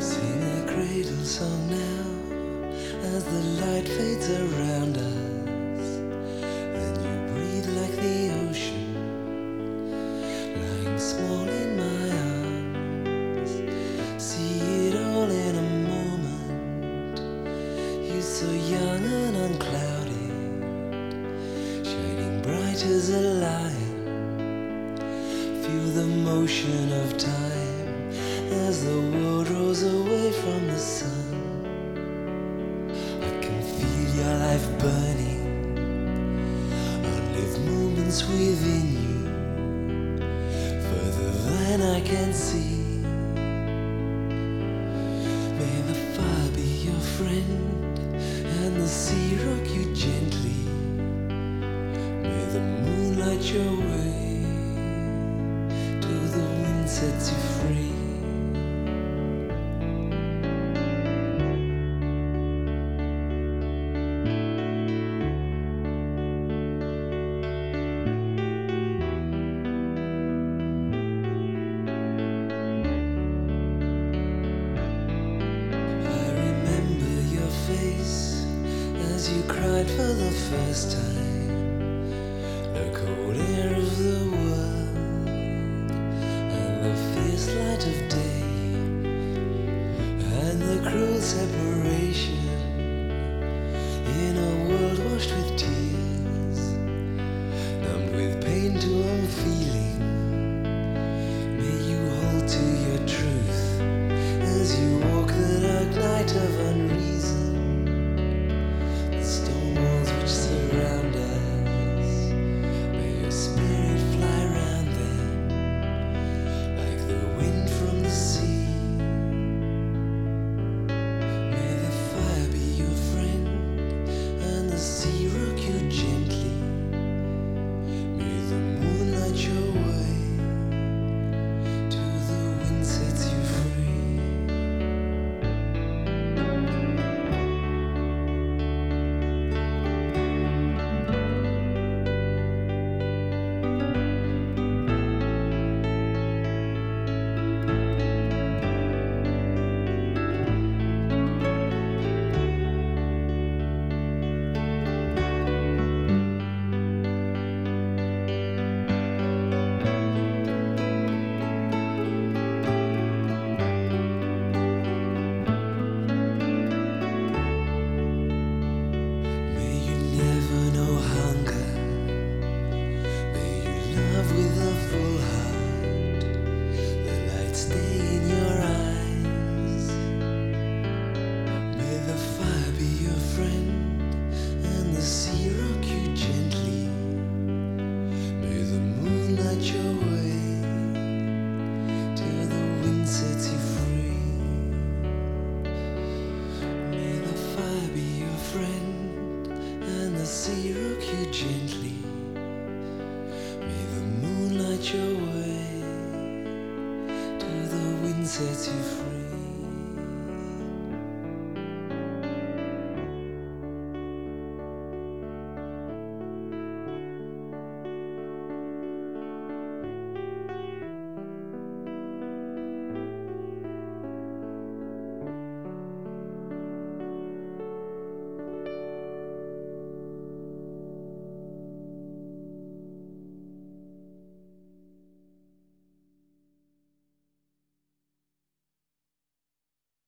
Sing a cradle song now as the light fades around us. Then you breathe like the ocean, lying small in my arms. See it all in a moment. You're so young and unclouded, shining bright as a lion. Feel the motion of time as the world rolls away from the sun. I can feel your life burning. I'll live moments within you, further than I can see. May the fire be your friend and the sea rock you gently. May the moon light your way till the wind sets you free. As you cried for the first time, the cold air of the world and the fierce light of day, and the cruel separation in a world washed with tears, numbed with pain to unfeeling. May you hold to your truth as you walk the dark night of unreason. With a full heart, the light stay in your eyes. May the fire be your friend and the sea rock you gently. May the moon light your way till the wind sets you free. May the fire be your friend and the sea rock you gently. Light your way till the wind sets you free.